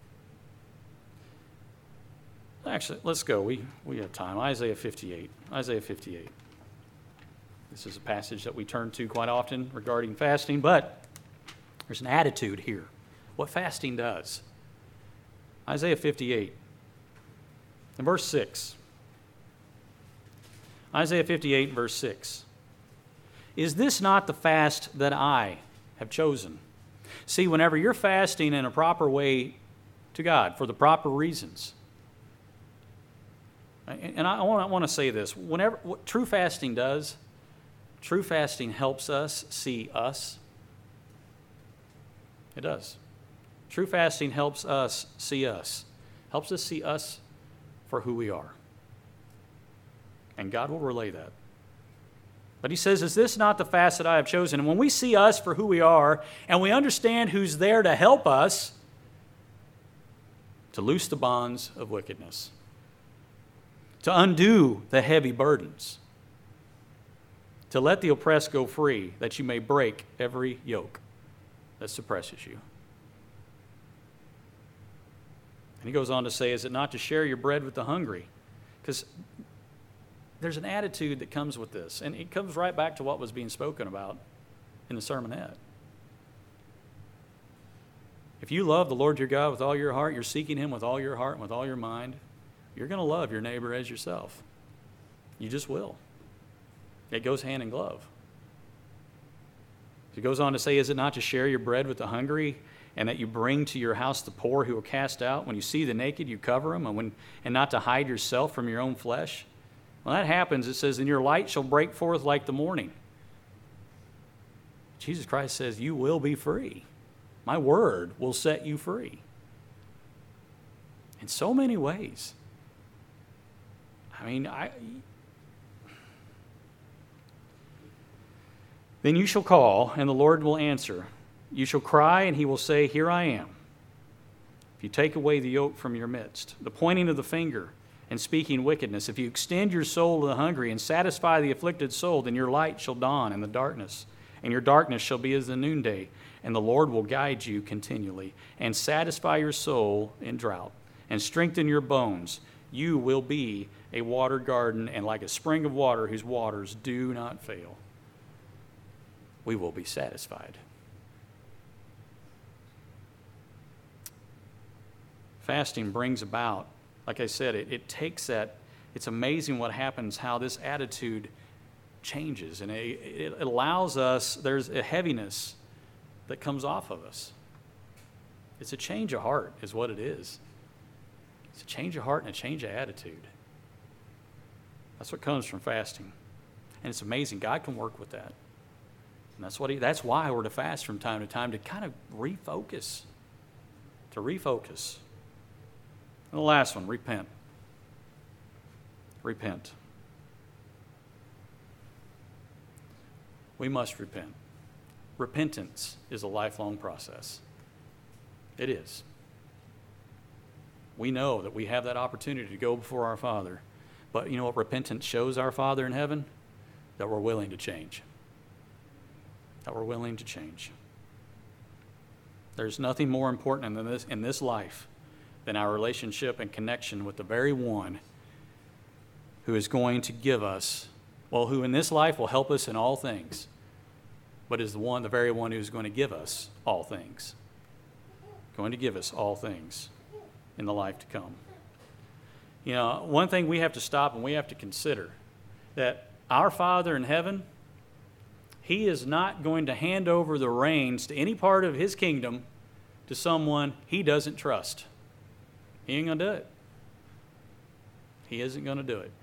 Speaker 1: Actually, let's go. We, we have time. Isaiah fifty-eight. Isaiah fifty-eight. This is a passage that we turn to quite often regarding fasting, but there's an attitude here. What fasting does. Isaiah fifty-eight. In verse six. Isaiah fifty-eight, verse six. Is this not the fast that I have chosen? See, whenever you're fasting in a proper way to God, for the proper reasons, and I want, I want to say this, whenever what true fasting does, true fasting helps us see us. It does. True fasting helps us see us, helps us see us for who we are. And God will relay that. But he says, is this not the fast that I have chosen? And when we see us for who we are, and we understand who's there to help us, to loose the bonds of wickedness, to undo the heavy burdens, to let the oppressed go free, that you may break every yoke that suppresses you. And he goes on to say, is it not to share your bread with the hungry? Because there's an attitude that comes with this, and it comes right back to what was being spoken about in the sermonette. If you love the Lord your God with all your heart, you're seeking him with all your heart and with all your mind, you're going to love your neighbor as yourself. You just will. It goes hand in glove. He goes on to say, is it not to share your bread with the hungry, and that you bring to your house the poor who are cast out? When you see the naked, you cover them, and, when, and not to hide yourself from your own flesh? When that happens, it says, and your light shall break forth like the morning. Jesus Christ says, you will be free. My word will set you free. In so many ways. I mean, I... Then you shall call, and the Lord will answer. You shall cry, and he will say, here I am. If you take away the yoke from your midst, the pointing of the finger and speaking wickedness, if you extend your soul to the hungry and satisfy the afflicted soul, then your light shall dawn in the darkness, and your darkness shall be as the noonday, and the Lord will guide you continually and satisfy your soul in drought and strengthen your bones. You will be a watered garden and like a spring of water whose waters do not fail. We will be satisfied. Fasting brings about, like I said, it, it takes that, it's amazing what happens, how this attitude changes. And it, it allows us, there's a heaviness that comes off of us. It's a change of heart is what it is. It's a change of heart and a change of attitude. That's what comes from fasting. And it's amazing. God can work with that. And that's what he, that's why we're to fast from time to time, to kind of refocus. To refocus. And the last one, repent. Repent. We must repent. Repentance is a lifelong process. It is. We know that we have that opportunity to go before our Father. But you know what repentance shows our Father in heaven? That we're willing to change. That we're willing to change. There's nothing more important than this in this life than our relationship and connection with the very one who is going to give us, well, who in this life will help us in all things, but is the one, the very one who's going to give us all things. Going to give us all things in the life to come. You know, one thing we have to stop and we have to consider, that our Father in heaven, he is not going to hand over the reins to any part of his kingdom to someone he doesn't trust. He ain't going to do it. He isn't going to do it.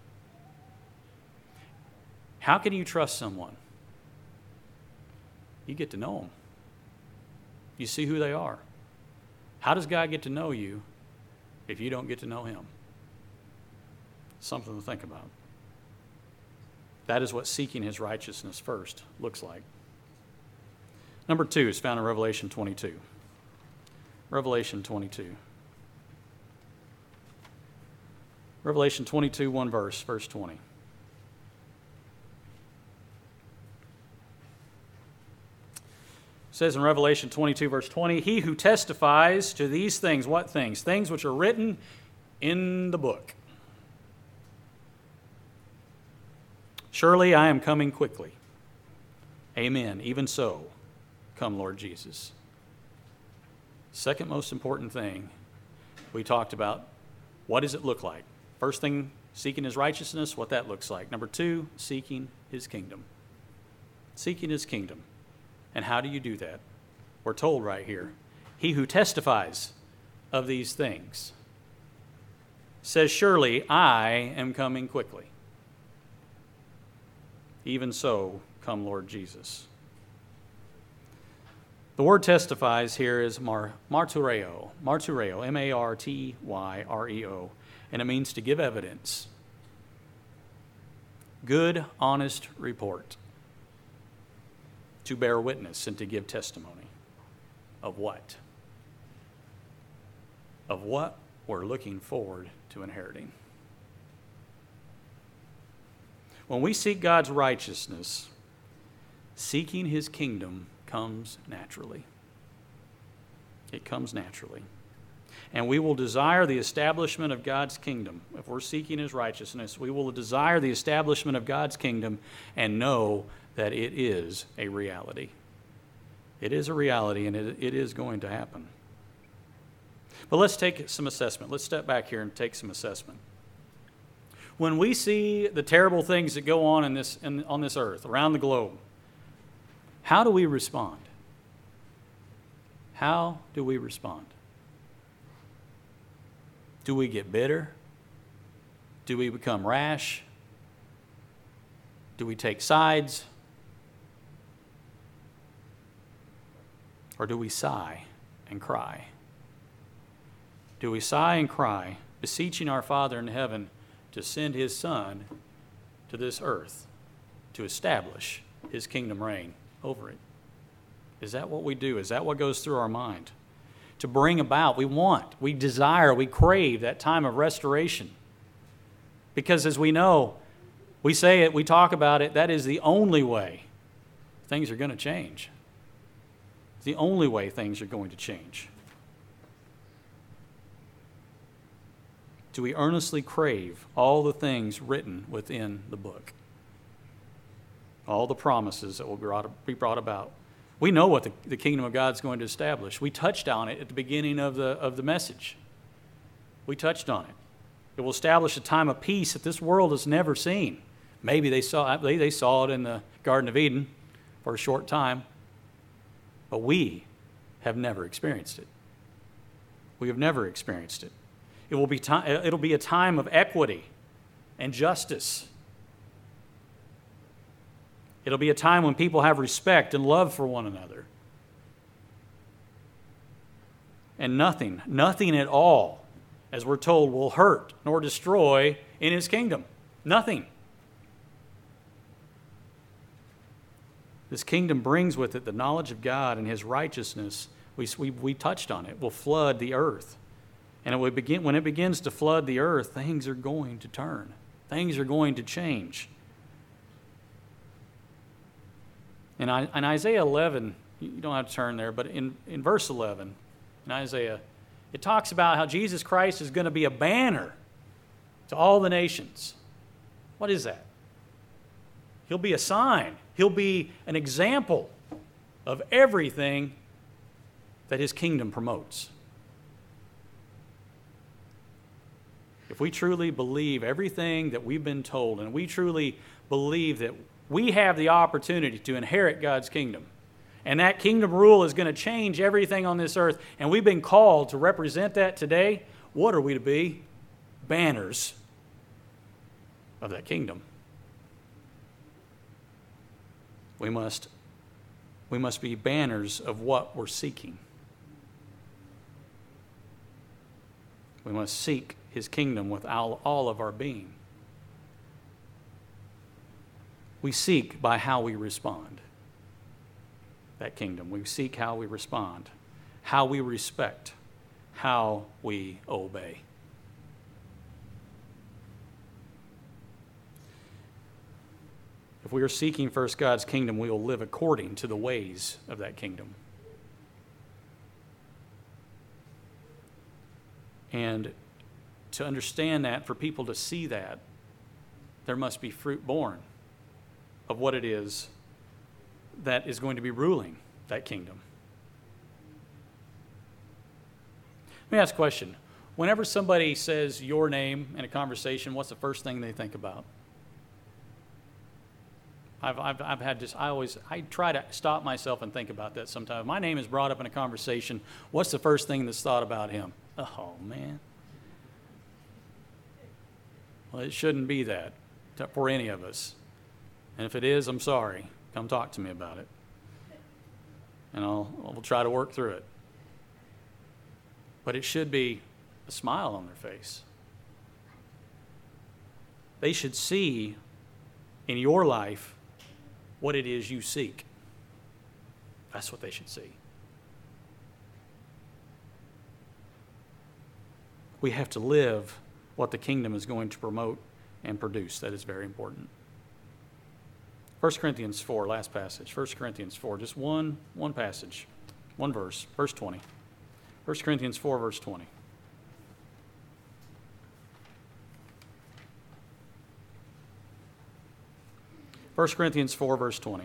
Speaker 1: How can you trust someone? You get to know them. You see who they are. How does God get to know you if you don't get to know him? Something to think about. That is what seeking his righteousness first looks like. Number two is found in Revelation twenty-two. Revelation twenty-two. Revelation twenty-two, one verse, verse twenty. It says in Revelation twenty-two, verse twenty, he who testifies to these things, what things? Things which are written in the book. Surely I am coming quickly. Amen. Even so, come Lord Jesus. Second most important thing we talked about, what does it look like? First thing, seeking his righteousness, what that looks like. Number two, seeking his kingdom. Seeking his kingdom. And how do you do that? We're told right here, he who testifies of these things says, surely I am coming quickly. Even so, come Lord Jesus. The word testifies here is mar, martyreo, martyreo, M A R T Y R E O, and it means to give evidence. Good, honest report. To bear witness and to give testimony. Of what? Of what we're looking forward to inheriting. When we seek God's righteousness, seeking his kingdom comes naturally. It comes naturally. And we will desire the establishment of God's kingdom. If we're seeking his righteousness, we will desire the establishment of God's kingdom and know that it is a reality. It is a reality, and it, it is going to happen. But let's take some assessment. Let's step back here and take some assessment. When we see the terrible things that go on in this, in, on this earth, around the globe, how do we respond? How do we respond? Do we get bitter? Do we become rash? Do we take sides? Or do we sigh and cry? Do we sigh and cry, beseeching our Father in heaven to send his Son to this earth to establish his kingdom reign over it? Is that what we do? Is that what goes through our mind? To bring about, we want, we desire, we crave that time of restoration. Because as we know, we say it, we talk about it, that is the only way things are going to change. It's the only way things are going to change. Do we earnestly crave all the things written within the book? All the promises that will be brought about. We know what the, the kingdom of God is going to establish. We touched on it at the beginning of the, of the message. We touched on it. It will establish a time of peace that this world has never seen. Maybe they saw, they, they saw it in the Garden of Eden for a short time, but we have never experienced it. We have never experienced it. It will be time, it'll be a time of equity and justice. It'll be a time when people have respect and love for one another. And nothing, nothing at all, as we're told, will hurt nor destroy in his kingdom. Nothing. This kingdom brings with it the knowledge of God and his righteousness. We, we, we touched on it. Will flood the earth. And it will begin, when it begins to flood the earth, things are going to turn. Things are going to change. In, in Isaiah eleven, you don't have to turn there, but in, in verse eleven, in Isaiah, it talks about how Jesus Christ is going to be a banner to all the nations. What is that? He'll be a sign. He'll be an example of everything that his kingdom promotes. If we truly believe everything that we've been told, and we truly believe that we have the opportunity to inherit God's kingdom, and that kingdom rule is going to change everything on this earth, and we've been called to represent that today, what are we to be? Banners of that kingdom. We must, we must be banners of what we're seeking. We must seek His kingdom with all, all of our being. We seek by how we respond. That kingdom. We seek how we respond, how we respect, how we obey. If we are seeking first God's kingdom, we will live according to the ways of that kingdom. And to understand that, for people to see that, there must be fruit born of what it is that is going to be ruling that kingdom. Let me ask a question. Whenever somebody says your name in a conversation, what's the first thing they think about? I've, I've, I've had just, I always, I try to stop myself and think about that sometimes. My name is brought up in a conversation. What's the first thing that's thought about him? Oh, man. Well, it shouldn't be that for any of us. And if it is, I'm sorry. Come talk to me about it. And I'll, I'll try to work through it. But it should be a smile on their face. They should see in your life what it is you seek. That's what they should see. We have to live what the kingdom is going to promote and produce. That is very important. First Corinthians four, last passage. First Corinthians four, just one, one passage, one verse, verse twenty. First Corinthians four, verse twenty. First Corinthians four, verse twenty.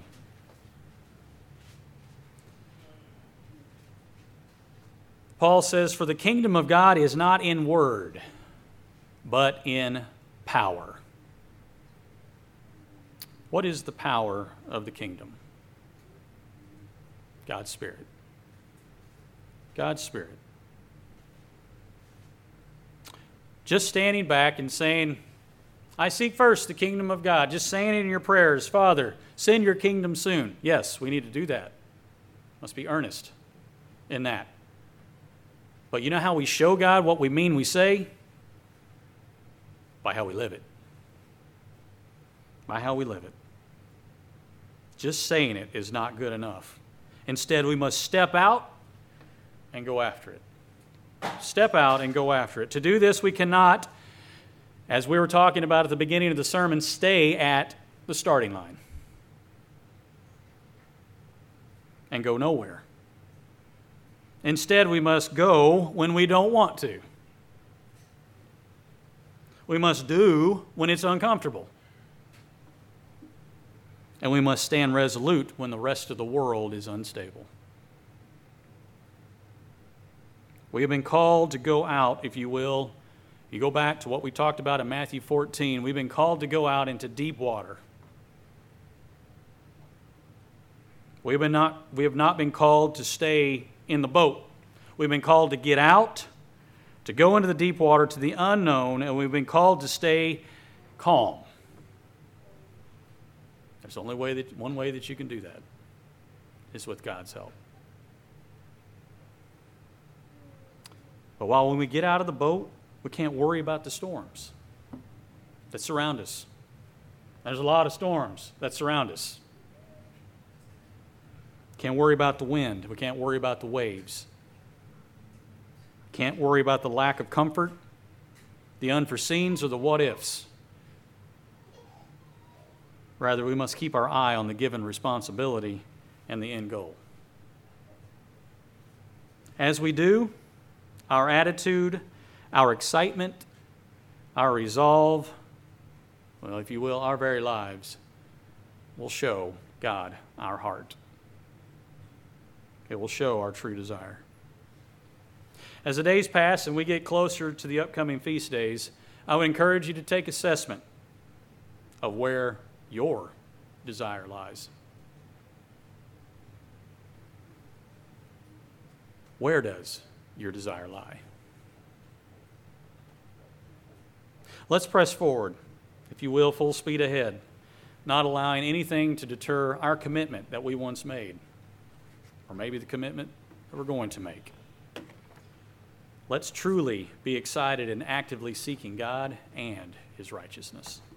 Speaker 1: Paul says, "For the kingdom of God is not in word, but in power." What is the power of the kingdom? God's Spirit. God's Spirit. Just standing back and saying, I seek first the kingdom of God. Just saying it in your prayers, Father, send your kingdom soon. Yes, we need to do that. Must be earnest in that. But you know how we show God what we mean we say? By how we live it. By how we live it. Just saying it is not good enough. Instead, we must step out and go after it. Step out and go after it. To do this, we cannot, as we were talking about at the beginning of the sermon, stay at the starting line and go nowhere. Instead, we must go when we don't want to. We must do when it's uncomfortable. And we must stand resolute when the rest of the world is unstable. We have been called to go out, if you will. You go back to what we talked about in Matthew fourteen. We've been called to go out into deep water. We have, been not, we have not been called to stay in the boat. We've been called to get out, to go into the deep water, to the unknown, and we've been called to stay calm. There's only way that, one way that you can do that is with God's help. But while when we get out of the boat, we can't worry about the storms that surround us. There's a lot of storms that surround us. Can't worry about the wind. We can't worry about the waves. Can't worry about the lack of comfort, the unforeseens, or the what-ifs. Rather, we must keep our eye on the given responsibility and the end goal. As we do, our attitude, our excitement, our resolve, well, if you will, our very lives will show God our heart. It will show our true desire. As the days pass and we get closer to the upcoming feast days, I would encourage you to take assessment of where your desire lies. Where does your desire lie? Let's press forward, if you will, full speed ahead, not allowing anything to deter our commitment that we once made, or maybe the commitment that we're going to make. Let's truly be excited and actively seeking God and his righteousness.